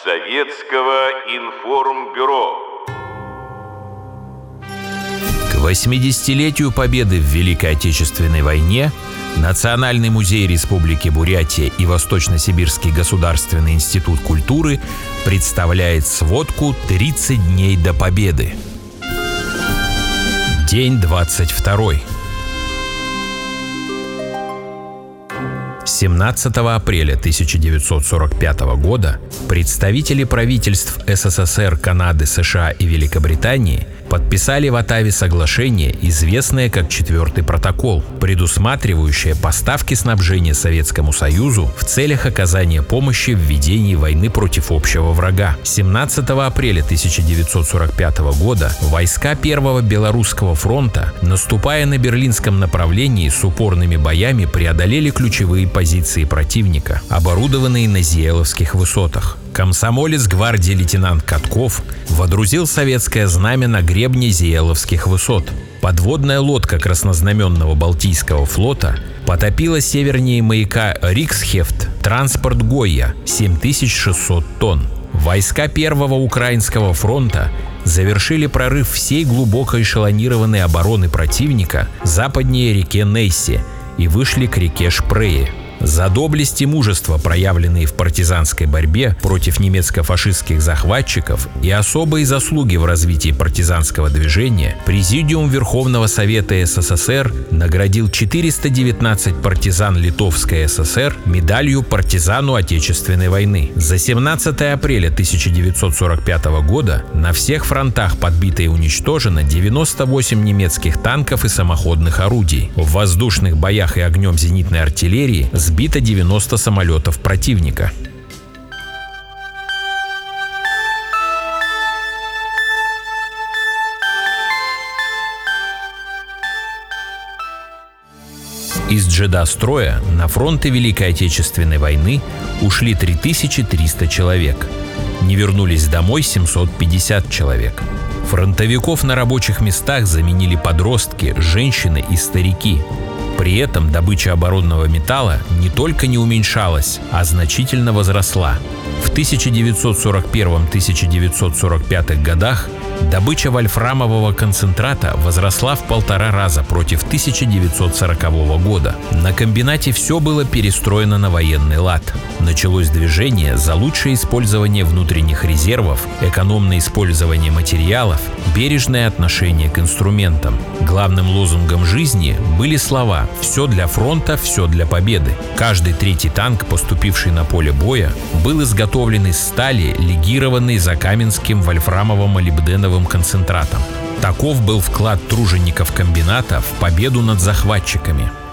Советского информбюро. К 80-летию Победы в Великой Отечественной войне Национальный музей Республики Бурятия и Восточно-Сибирский государственный институт культуры представляет сводку «30 дней до Победы». День 22. 17 апреля 1945 года представители правительств СССР, Канады, США и Великобритании подписали в Оттаве соглашение, известное как Четвертый протокол, предусматривающее поставки снабжения Советскому Союзу в целях оказания помощи в ведении войны против общего врага. 17 апреля 1945 года войска Первого Белорусского фронта, наступая на Берлинском направлении с упорными боями, преодолели ключевые позиции противника, оборудованные на Зиеловских высотах. Комсомолец гвардии лейтенант Катков водрузил советское знамя на гребне Зиеловских высот. Подводная лодка краснознаменного Балтийского флота потопила севернее маяка Риксхефт транспорт Гойя 7600 тонн. Войска Первого Украинского фронта завершили прорыв всей глубоко эшелонированной обороны противника западнее реки Нейсе и вышли к реке Шпрее. За доблесть и мужество, проявленные в партизанской борьбе против немецко-фашистских захватчиков, и особые заслуги в развитии партизанского движения, Президиум Верховного Совета СССР наградил 419 партизан Литовской ССР медалью партизану Отечественной войны. За 17 апреля 1945 года на всех фронтах подбито и уничтожено 98 немецких танков и самоходных орудий. В воздушных боях и огнем зенитной артиллерии сбито 90 самолетов противника. Из Джедда-строя на фронты Великой Отечественной войны ушли 3300 человек. Не вернулись домой 750 человек. Фронтовиков на рабочих местах заменили подростки, женщины и старики. При этом добыча оборонного металла не только не уменьшалась, а значительно возросла. В 1941-1945 годах добыча вольфрамового концентрата возросла в 1,5 раза против 1940 года. На комбинате все было перестроено на военный лад. Началось движение за лучшее использование внутренних резервов, экономное использование материалов, бережное отношение к инструментам. Главным лозунгом жизни были слова «Все для фронта, все для победы». Каждый третий танк, поступивший на поле боя, был изготовлен из стали, легированной закаменским вольфрамово-молибденовым концентратом. Таков был вклад тружеников комбината в победу над захватчиками.